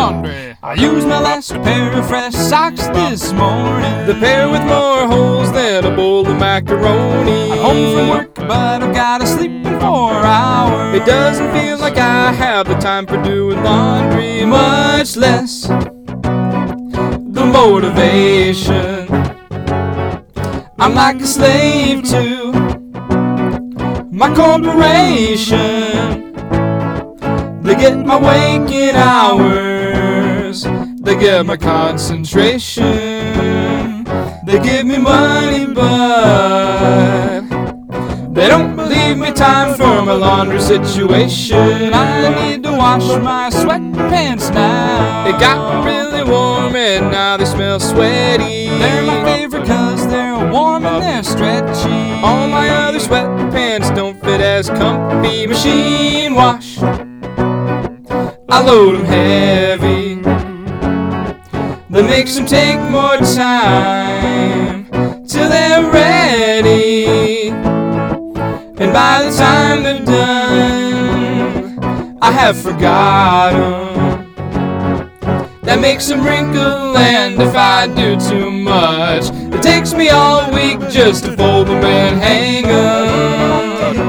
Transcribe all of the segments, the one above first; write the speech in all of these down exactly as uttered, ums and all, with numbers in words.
laundry. I used my last pair of fresh socks this morning, the pair with more holes than a bowl of macaroni. I'm home from work, but I've gotta sleep in four hours. It doesn't feel like I have the time for doing laundry, much less the motivation. I'm like a slave to my corporation. They get my waking hours, they get my concentration. They give me money, but they don't leave me time for my laundry situation. I need to wash my sweatpants now. It got really warm and now they smell sweaty. They're my favorite cause they're warm and they're stretchy. All my other sweatpants don't fit as comfy. Machine wash, I load them heavy. That makes them take more time till they're ready. And by the time they're done, I have forgotten. That makes them wrinkle, and if I do too much, it takes me all week just to fold them and hang them.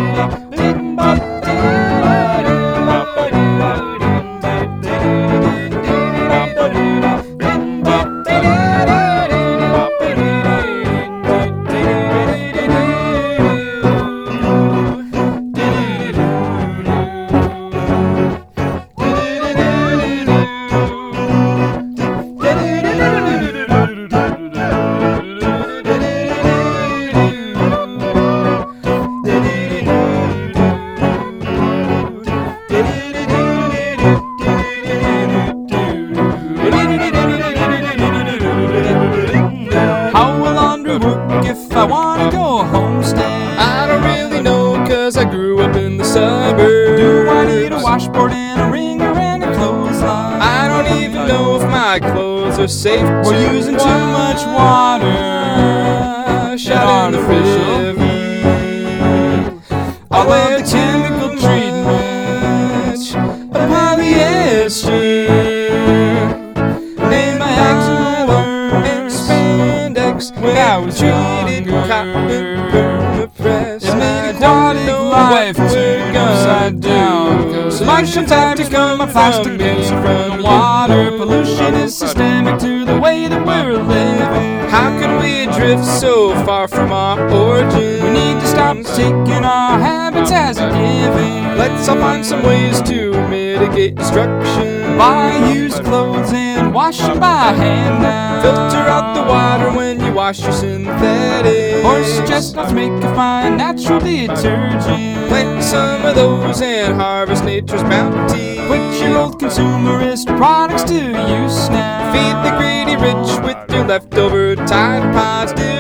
If I wanna go homestead, I don't really know cause I grew up in the suburbs. Do I need a washboard and a wringer and a clothesline? I don't even know if my clothes are safe. We're using too much water. Shot in the river. All of the chemical treatments of polyester. And my axle and spandex when I was treated cotton permapress. It made aquatic life turn upside down. Selection time to come my plastic bins from water. Pollution is systemic to the way that we're living. How could we drift so far from our origins? We need to stop taking our habits as a given. Let's all find some ways to mitigate destruction. Buy used clothes and wash them by hand now. Filter out the water when you wash your synthetic. Horse chestnuts make a fine natural detergent. Plant some of those and harvest nature's bounty. Put your old consumerist products to use now. Feed the greedy rich with your leftover Tide Pods.